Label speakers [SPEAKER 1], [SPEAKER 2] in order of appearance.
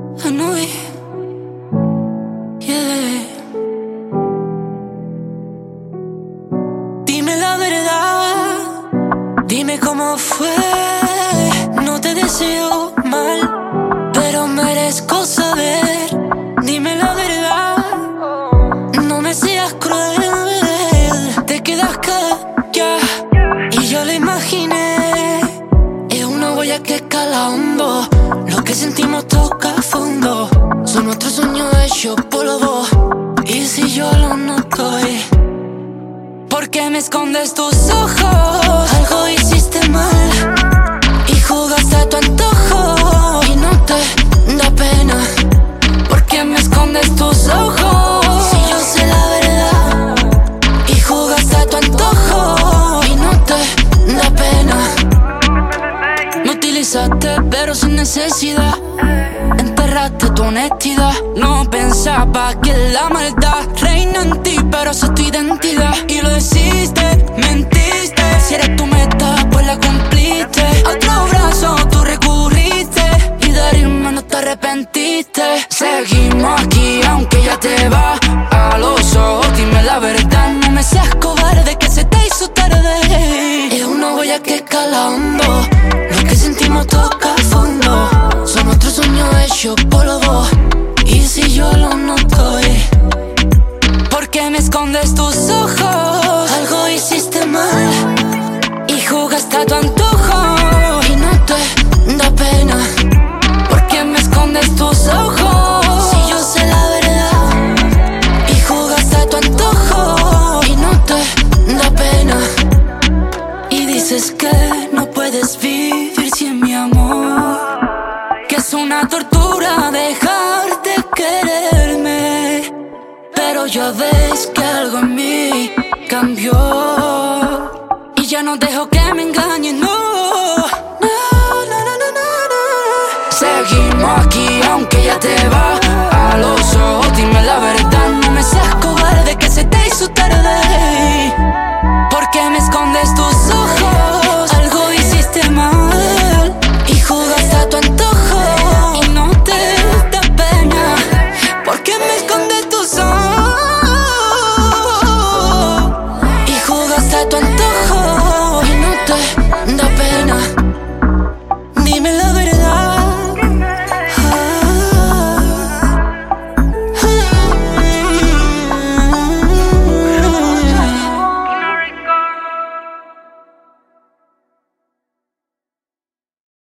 [SPEAKER 1] Hanoi, yeah. Dime la verdad, dime cómo fue. No te deseo mal, pero merezco saber. Dime la verdad, no me seas cruel. Te quedas callada y yo lo imaginé. Es una huella que cala hondo. Lo que sentimos toca fondo. Son nuestros sueños hechos polvo. Y si yo lo noto, ¿por qué me escondes tus ojos? Algo hiciste mal y jugaste a tu antojo. Y no te da pena. ¿Por qué me escondes tus ojos? Si yo sé la verdad y jugaste a tu antojo. Y no te da pena. Me utilizaste pero sin necesidad. Enterraste tu honestidad. No pensaba que la maldad reina en ti, pero esa es tu identidad. Y lo hiciste, mentiste. Si eres tu meta, pues la cumpliste. A otro brazo tú recurriste y de irme no te arrepentiste. Seguimos aquí aunque ya te va a los ojos. Dime la verdad, no me seas cobarde que se te hizo tarde. Es una huella que cala hondo. Lo que sentimos toca fondo. Son nuestros sueños hechos polvo. Y si yo lo noto, ¿por qué me escondes tus ojos? Algo hiciste mal y jugaste a tu antojo. Y no te da pena. ¿Por qué me escondes tus ojos? Si yo sé la verdad y jugaste a tu antojo. Y no te da pena. Y dices que no puedes vivir sin mi amor, que es una tortura dejar de quererme. Pero ya ves que algo en mí cambió y ya no dejo que me engañen, no. No, no, no, no, no, no. Seguimos aquí aunque ya te va a los ojos. Dime la verdad,